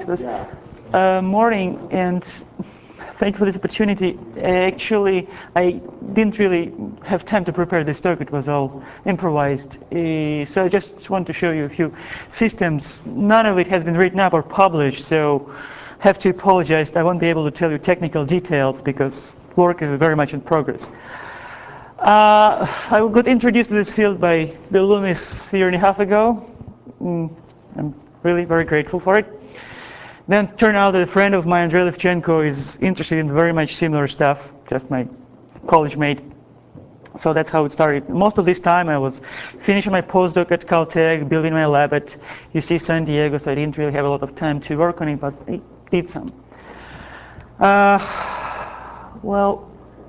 suppose. Morning, and thank you for this opportunity. Actually, I didn't really have time to prepare this talk. It was all improvised. So I just want to show you a few systems. None of it has been written up or published, so I have to apologize. I won't be able to tell you technical details because work is very much in progress. I got introduced to this field by Bill Loomis a year and a half ago. I'm really very grateful for it. Then it turned out that a friend of mine, Andrei Levchenko, is interested in very much similar stuff, just my college mate. So that's how it started. Most of this time I was finishing my postdoc at Caltech, building my lab at UC San Diego, so I didn't really have a lot of time to work on it, but I did some. Well,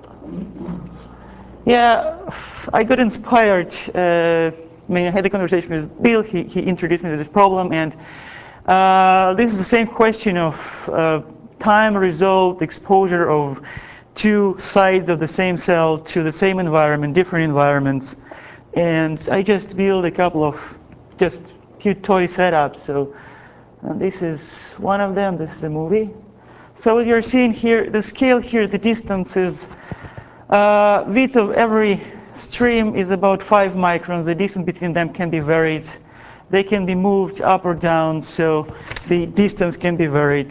yeah, I got inspired. I had a conversation with Bill. He introduced me to this problem, and this is the same question of time resolved exposure of two sides of the same cell to the same environment, different environments. And I just built a couple of just few toy setups. So this is one of them. This is a movie. So what you're seeing here, the scale here, the distance is width of every stream is about 5 microns. The distance between them can be varied. They can be moved up or down, so the distance can be varied.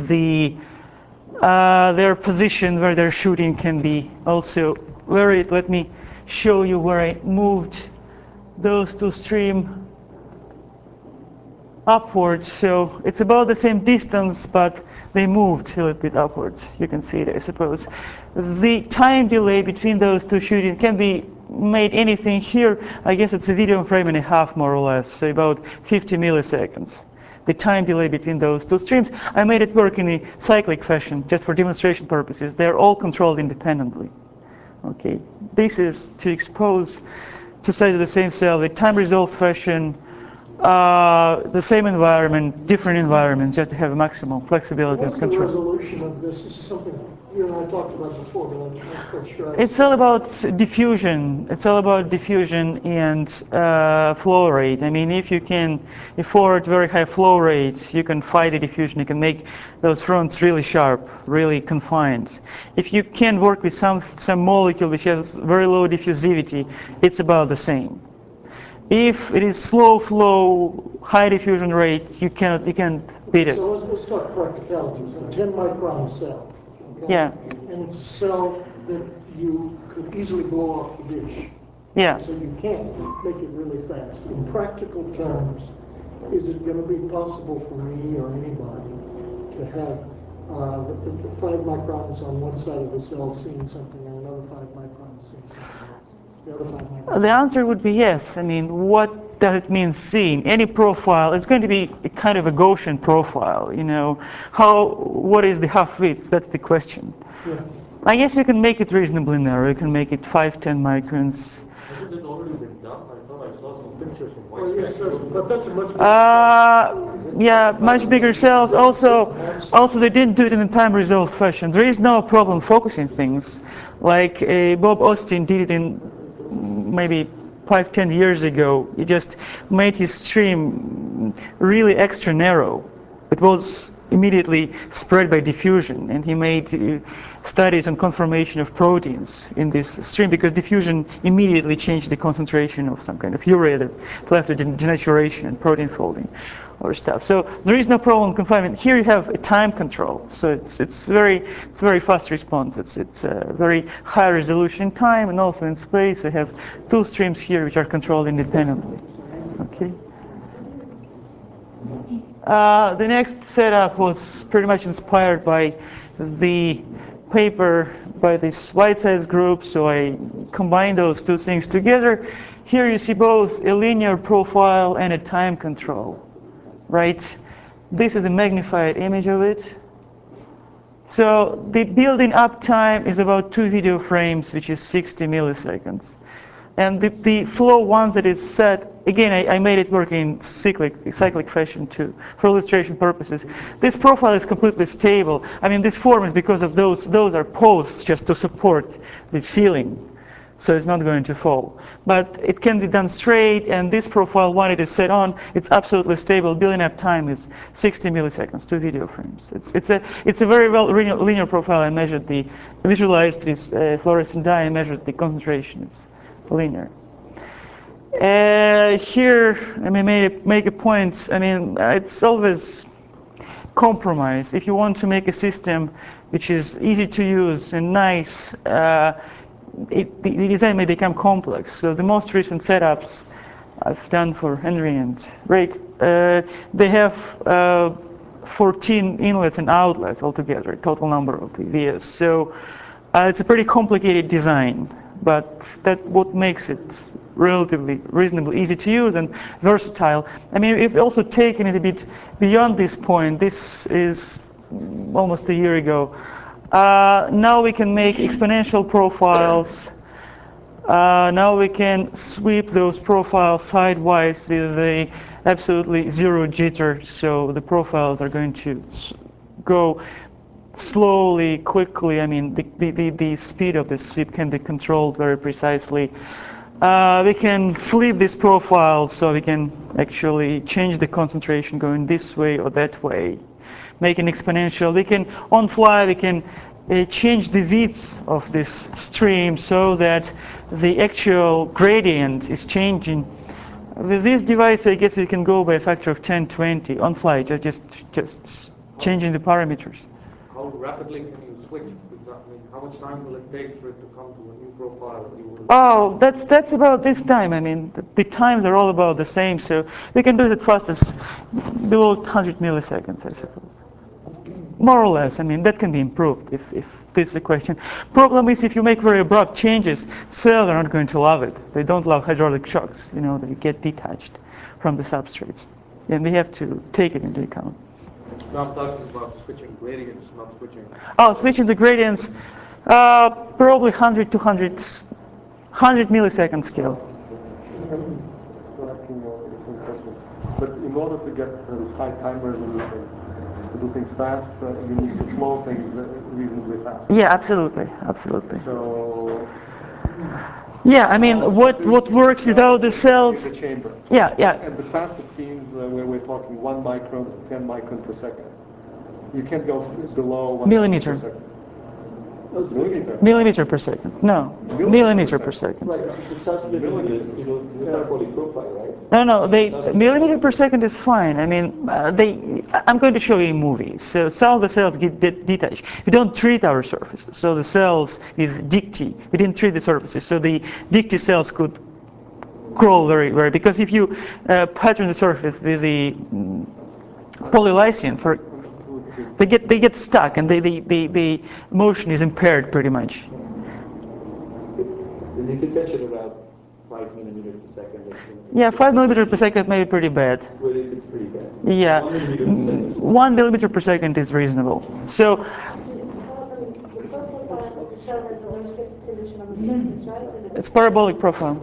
Their position where they're shooting can be also varied. Let me show you where I moved those two streams upwards. So it's about the same distance, but they moved a little bit upwards. You can see it, I suppose. The time delay between those two shootings can be made anything here. I guess it's a video frame and a half, more or less, so about 50 milliseconds. The time delay between those two streams. I made it work in a cyclic fashion, just for demonstration purposes. They're all controlled independently. Okay, this is to expose two sides of the same cell, the time resolved fashion, the same environment, different environments, just to have maximum flexibility and control. What's the resolution of this? This is something you and I talked about before, but I'm not quite sure. It's all about diffusion. It's all about diffusion and flow rate. I mean, if you can afford very high flow rate, you can fight the diffusion. You can make those fronts really sharp, really confined. If you can work with some molecule which has very low diffusivity, it's about the same. If it is slow flow, high diffusion rate, you can't beat it. So let's talk practicalities. A 10 micron cell. Okay? Yeah. And it's a cell that you could easily blow off the dish. Yeah. So you can't make it really fast. In practical terms, is it going to be possible for me or anybody to have 5 microns on one side of the cell seeing something and another 5 microns seeing something else? The answer would be yes. I mean, what does it mean seeing? Any profile, it's going to be a kind of a Gaussian profile, you know. What is the half width? That's the question. Yeah. I guess you can make it reasonably narrow. You can make it 5, 10 microns. Hasn't it already been done? I thought I saw some pictures from Well, yes, but that's a much bigger yeah, much bigger cells. Also, they didn't do it in a time-resolved fashion. There is no problem focusing things. Like Bob Austin did it in maybe 5-10 years ago. He just made his stream really extra narrow. It was immediately spread by diffusion, and he made studies on conformation of proteins in this stream because diffusion immediately changed the concentration of some kind of urea that led to denaturation and protein folding or stuff. So there is no problem confinement. Here you have a time control, so it's very fast response. It's a very high resolution in time and also in space. We have two streams here which are controlled independently. Okay. The next setup was pretty much inspired by the paper by this Whiteside's group, so I combined those two things together. Here you see both a linear profile and a time control, right? This is a magnified image of it. So the building up time is about 2 video frames, which is 60 milliseconds. And the flow once it is set, again, I made it work in cyclic fashion too, for illustration purposes. This profile is completely stable. I mean, this form is because of those are posts just to support the ceiling. so it's not going to fall. But it can be done straight, and this profile, when it is set on, it's absolutely stable. Building up time is 60 milliseconds, 2 video frames. It's a very well linear profile. I measured visualized this fluorescent dye, and measured the concentration. It's linear. Here, I mean, make a point. I mean, it's always compromise. If you want to make a system which is easy to use and nice, the design may become complex. So the most recent setups I've done for Henry and Rake, they have 14 inlets and outlets altogether, total number of the vias. So it's a pretty complicated design, but that's what makes it relatively reasonably easy to use and versatile. I mean, if also taken it a bit beyond this point, this is almost a year ago. Now we can make exponential profiles. Now we can sweep those profiles sidewise with a absolutely zero jitter. So the profiles are going to go slowly, quickly. I mean, the speed of the sweep can be controlled very precisely. We can flip this profile, so we can actually change the concentration going this way or that way. Make an exponential. We can, on fly, we can change the width of this stream so that the actual gradient is changing. With this device, I guess we can go by a factor of 10, 20 on fly, just changing the parameters. How rapidly can you switch? Exactly. How much time will it take for it to come to a new profile that you will? Oh, that's about this time. I mean, the times are all about the same, so we can do it as fast as below 100 milliseconds, I suppose. More or less. I mean, that can be improved if this is the question. Problem is, if you make very abrupt changes, cells are not going to love it. They don't love hydraulic shocks. You know, they get detached from the substrates, and we have to take it into account. No, I'm talking about switching gradients, not switching. Oh, switching the gradients, probably 100 to 100 millisecond scale. Still asking you the same question. But in order to get these high timers and to do things fast, you need to flow things reasonably fast. Yeah, absolutely, absolutely. So yeah, I mean, what works without the cells? In the chamber. Yeah, yeah. And the fast it seems where we're talking 1 micron to 10 micron per second. You can't go below 1 Millimeter. per second. Millimeter. Millimeter per second. No, millimeter per second. Right, the sensitivity is the parabolic profile, right? No, millimeter per second is fine. I mean, I'm going to show you in movies. So some of the cells get detached. We don't treat our surfaces. So the cells with dicty, we didn't treat the surfaces. So the dicty cells could grow very, because if you pattern the surface with the polylysine, they get stuck, and the motion is impaired pretty much. The detection about 5 millimeters per second. Yeah, 5 millimeters per second may be pretty bad. Well, it's pretty bad. Yeah, 1 millimeter per second. 1 millimeter per second is reasonable. So, The profile of the cell has a low slip condition on the surface, right? it's parabolic profile.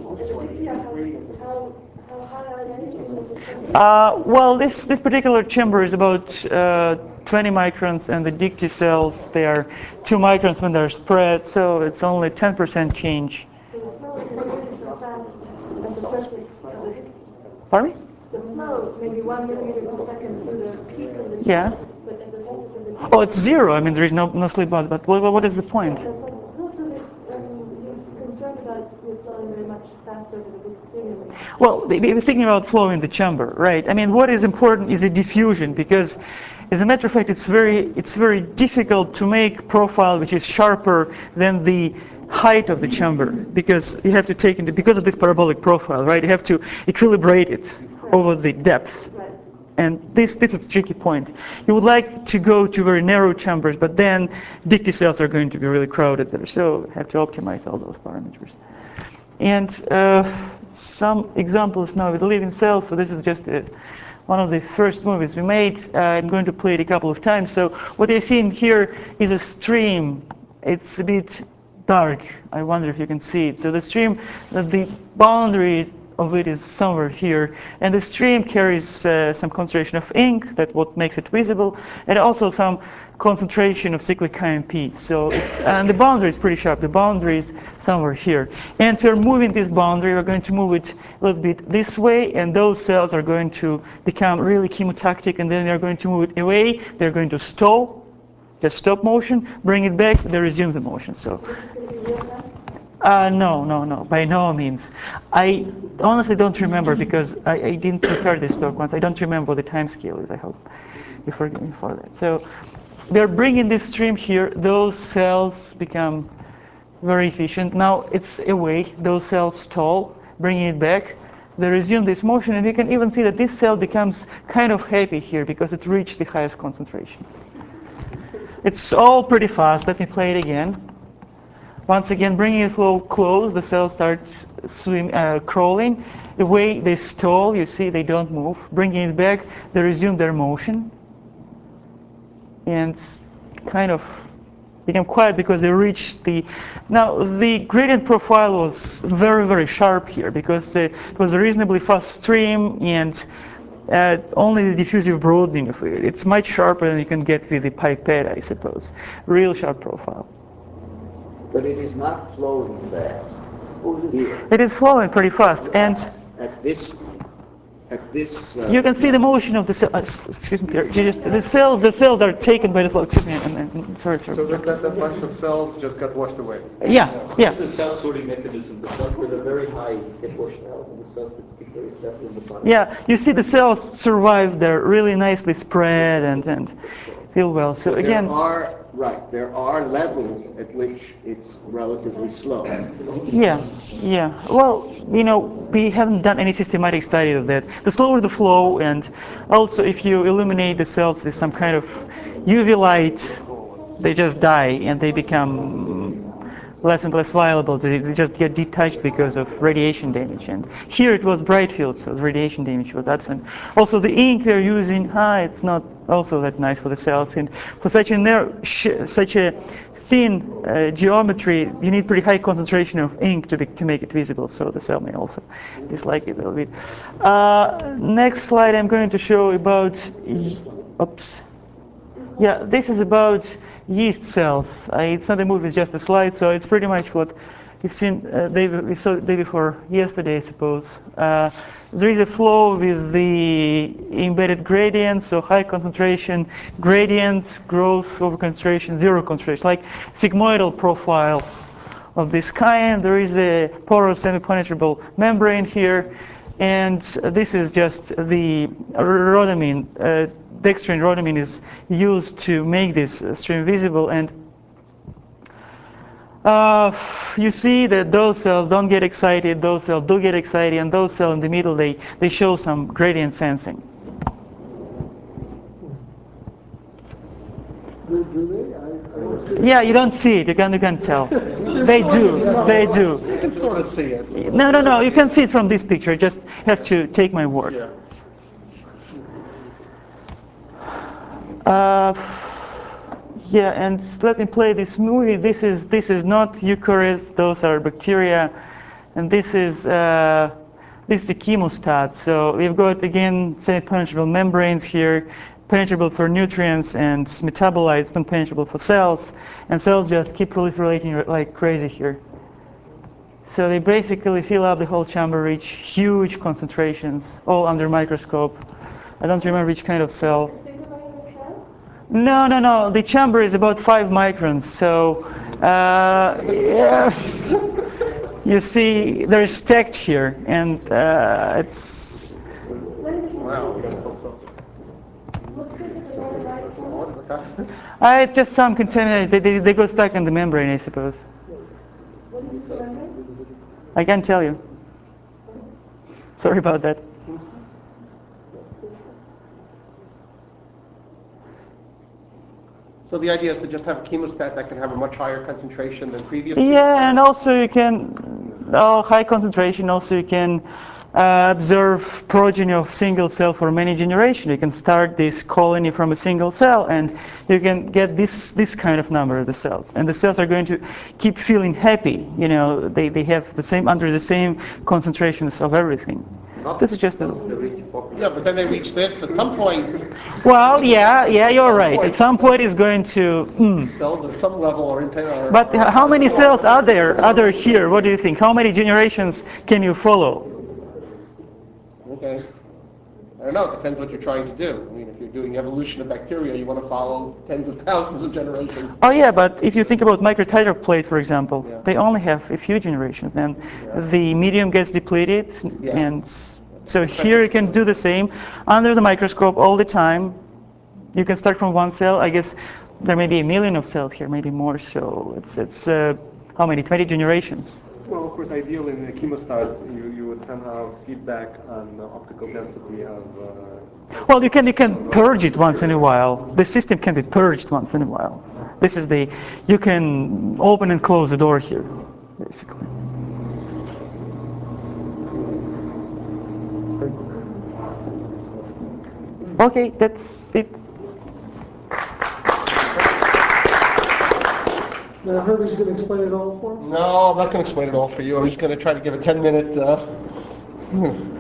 How high are they in the surface? Well, this particular chamber is about 20 microns, and the dicty cells, they are 2 microns when they're spread, so it's only 10% change. So the flow is really so fast at the surface of the... Pardon me? The flow may be 1 millimeter per second through the peak of the Yeah. chamber, but at the surface of the... Oh, it's 0. I mean, there is no slip out, but what is the point? That's what... Also, he's concerned about it flowing very much faster than the stimulus. Well, we're thinking about flow in the chamber, right? I mean, what is important is the diffusion, because as a matter of fact, it's very difficult to make profile which is sharper than the height of the chamber, because you have to take into, because of this parabolic profile, right? You have to equilibrate it over the depth. Right. And this is a tricky point. You would like to go to very narrow chambers, but then dicty cells are going to be really crowded there, so you have to optimize all those parameters. And some examples now with living cells. So this is just one of the first movies we made. I'm going to play it a couple of times. So what you're seeing here is a stream. It's a bit dark. I wonder if you can see it. So the stream, the boundary of it is somewhere here, and the stream carries some concentration of ink, that what makes it visible, and also some concentration of cyclic KMP. So, and the boundary is pretty sharp. The boundary is somewhere here, and we're moving this boundary. We're going to move it a little bit this way, and those cells are going to become really chemotactic, and then they're going to move it away. They're going to stall, just stop motion, bring it back, they resume the motion. So. This is going to be real time? No, by no means. I honestly don't remember because I didn't prepare this talk once. I don't remember what the time scale is. I hope you forgive me for that. So they're bringing this stream here. Those cells become very efficient. Now it's away. Those cells stall, bringing it back. They resume this motion, and you can even see that this cell becomes kind of happy here because it reached the highest concentration. It's all pretty fast. Let me play it again. Once again, bringing the flow close, the cells start crawling. Away, they stall. You see, they don't move. Bringing it back, they resume their motion. And kind of become quiet because they reached the... Now, the gradient profile was very, very sharp here because it was a reasonably fast stream and only the diffusive broadening of it. It's much sharper than you can get with the pipette, I suppose. Real sharp profile. But it is not flowing fast here. It is flowing pretty fast, and At this. you can see the motion of the cell. Excuse me, Pierre. The cells are taken by the flow. Excuse me. Sorry. So that bunch of cells just got washed away. Yeah. It's a self-sorting mechanism. The cells that are very high get washed out, and the cells that keep very fast in the bottom. Yeah. You see the cells survive. They're really nicely spread and feel well. So again. There are levels at which it's relatively slow. Yeah. Well, we haven't done any systematic study of that. The slower the flow, and also if you illuminate the cells with some kind of UV light, they just die and they become less and less viable. They just get detached because of radiation damage. And here it was bright field, so the radiation damage was absent. Also, the ink we're using, it's not also that nice for the cells. And for such a thin geometry, you need pretty high concentration of ink to make it visible. So the cell may also dislike it a little bit. Next slide, I'm going to show about. Oops. Yeah, this is about yeast cells. It's not a movie, it's just a slide, so it's pretty much what you've seen we saw the day before yesterday, I suppose. There is a flow with the embedded gradient, so high concentration gradient, growth over concentration, zero concentration, like sigmoidal profile of this kind. There is a porous semi-penetrable membrane here, and this is just the rhodamine. Dextrin rhodamine is used to make this stream visible, and you see that those cells don't get excited, those cells do get excited, and those cells in the middle, they show some gradient sensing. Do they? I don't see. Yeah, you don't see it, you can tell. They do. You can sort of see it. No, you can see it from this picture, you just have to take my word. Yeah. Yeah, and let me play this movie. This is not eukaryotes; those are bacteria, and this is the chemostat. So we've got again semi-penetrable membranes here, penetrable for nutrients and metabolites, non-penetrable for cells, and cells just keep proliferating like crazy here. So they basically fill up the whole chamber, reach huge concentrations, all under microscope. I don't remember which kind of cell. No. The chamber is about 5 microns. So, yeah. You see, they're stacked here, and it's. Wow. It's just some contaminants. They got stuck in the membrane, I suppose. I can't tell you. Sorry about that. So the idea is to just have a chemostat that can have a much higher concentration than previous. Yeah, and also you can high concentration. Also you can observe progeny of single cell for many generations. You can start this colony from a single cell, and you can get this kind of number of the cells. And the cells are going to keep feeling happy. You know, they have the same under the same concentrations of everything. Not This is just a. to reach population. Yeah, but then they reach this at some point. Well, yeah, you're right. At some point, it's going to. Cells at some level are in. But how many cells are there here? What do you think? How many generations can you follow? Okay. I don't know. It depends what you're trying to do. I mean, if you're doing evolution of bacteria, you want to follow tens of thousands of generations. Oh yeah, but if you think about microtiter plate, for example, Yeah. they only have a few generations. Then the medium gets depleted, Yeah. and so here you can do the same under the microscope all the time. You can start from one cell. I guess there may be 1 million of cells here, maybe more. So it's how many? 20 generations. Well, of course, ideally in the chemostat, you would somehow feedback on the optical density of. Well, you can purge it once in a while. The system can be purged once in a while. This is you can open and close the door here, basically. Okay, that's it. Now Herbie's going to explain it all for us? No, I'm not going to explain it all for you. I'm just going to try to give a 10-minute